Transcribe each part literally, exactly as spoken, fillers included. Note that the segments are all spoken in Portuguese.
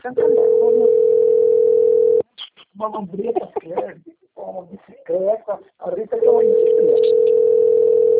Santander. Uma lambreta verde, uma bicicleta, a Rita deu uma bicicleta.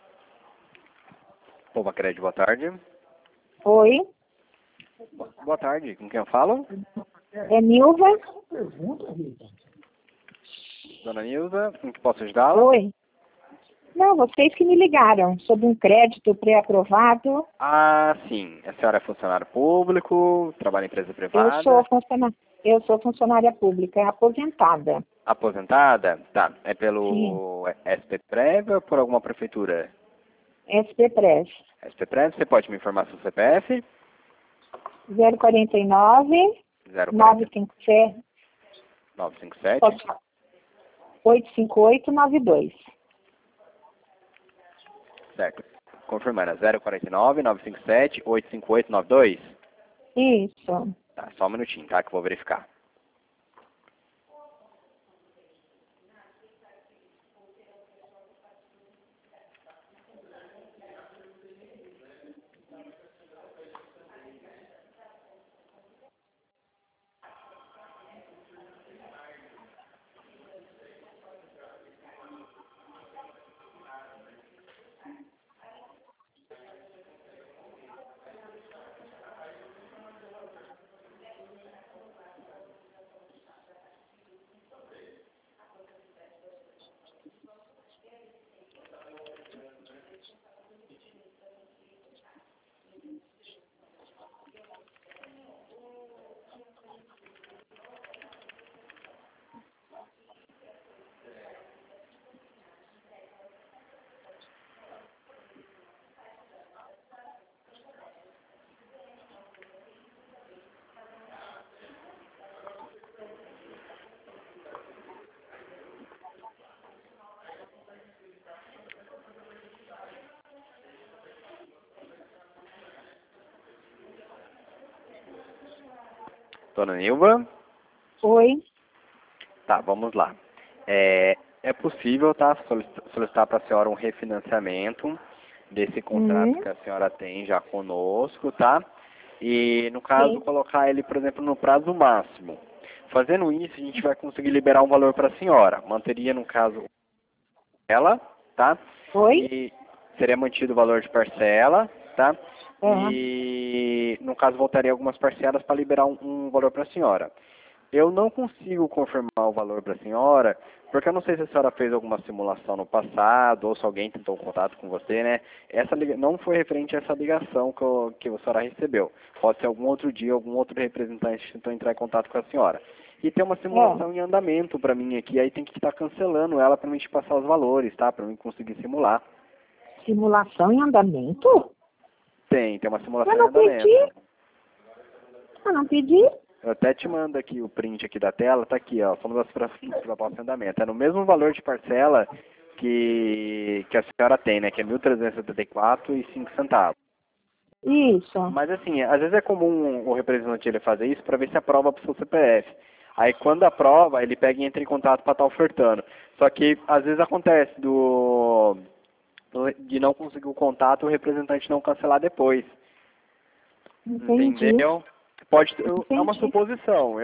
Opa, Crédito, boa tarde. Oi, Boa tarde, com quem eu falo? é Nilva? Pergunta, Rita. Dona Nilza, em que posso ajudá-la? Oi. Não, vocês que me ligaram sobre um crédito pré-aprovado. Ah, sim. A senhora é funcionário público, trabalha em empresa privada? Eu sou funcionária, eu sou funcionária pública aposentada. Aposentada? Tá. É pelo S P Prev ou por alguma prefeitura? S P Press. S P Prev, você pode me informar seu C P F? zero quarenta e nove, zero nove cinco sete, nove cinco sete? oito cinco oito nove dois. Certo. Confirmando, é zero quarenta e nove, nove cinco sete, oito cinco oito nove dois? Isso. Tá, só um minutinho, tá? Que eu vou verificar. Dona Nilva? Oi. Tá, vamos lá. É, é possível, tá, solicitar para a senhora um refinanciamento desse contrato Hum. que a senhora tem já conosco, tá? E, no caso, Sim. colocar ele, por exemplo, no prazo máximo. Fazendo isso, a gente vai conseguir liberar um valor para a senhora. Manteria, no caso, ela, tá? Oi? E seria mantido o valor de parcela, tá? Aham. E, no caso, voltaria algumas parcelas para liberar um, um valor para a senhora. Eu não consigo confirmar o valor para a senhora, porque eu não sei se a senhora fez alguma simulação no passado, ou se alguém tentou contato com você, né? Essa liga... não foi referente a essa ligação que, eu, que a senhora recebeu. Pode ser algum outro dia, algum outro representante que tentou entrar em contato com a senhora. E tem uma simulação em andamento para mim aqui, aí tem que estar cancelando ela para mim te passar os valores, tá? Para mim conseguir simular. Simulação em andamento? Tem, tem uma simulação Eu em não andamento. pedi. Eu não pedi. Eu até te mando aqui o print aqui da tela, tá aqui, ó, somos as propostas em andamento. É no mesmo valor de parcela que, que a senhora tem, né, que é mil trezentos e setenta e quatro reais e cinco centavos. Isso. Mas assim, às vezes é comum o representante ele fazer isso para ver se aprova para o seu C P F. Aí quando aprova, ele pega e entra em contato para estar ofertando. Só que às vezes acontece do, do de não conseguir o contato e o representante não cancelar depois. Entendi. Entendeu? Pode, é uma Entendi. suposição.